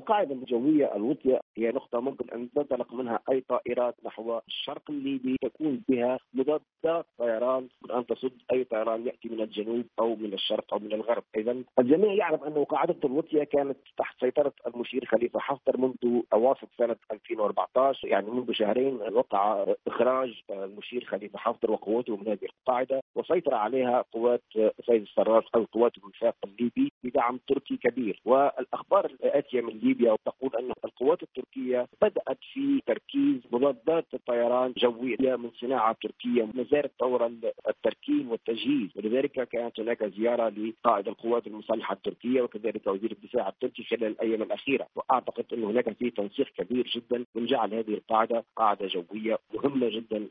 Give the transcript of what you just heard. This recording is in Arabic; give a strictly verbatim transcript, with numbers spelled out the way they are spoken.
القاعدة الجوية الوطية هي نقطة ممكن أن تنطلق منها أي طائرات نحو الشرق الليبي تكون بها مضادات طيران أن تصد أي طيران يأتي من الجنوب أو من الشرق أو من الغرب. إذا الجميع يعلم أن قاعدة الوطية كانت تحت سيطرة المشير خليفة حفتر منذ أواسط سنة ألفين وأربعة عشر، يعني منذ شهرين وقع إخراج المشير خليفة حفتر وقوته من هذه القاعدة، وسيطر عليها قوات سيد السراج أو قوات الوفاق الليبي بدعم تركي كبير. والأخبار الآتية من ليبيا تقول أن القوات التركية بدأت في تركيز مضادات الطيران جوية من صناعة تركية ما زالت طور التركيب والتجهيز، ولذلك كانت هناك زيارة لقائد القوات المسلحة التركية وكذلك وزير الدفاع التركي خلال الأيام الأخيرة. وأعتقد أن هناك في تنسيق كبير جدا من جعل هذه القاعدة قاعدة جوية مهمة جدا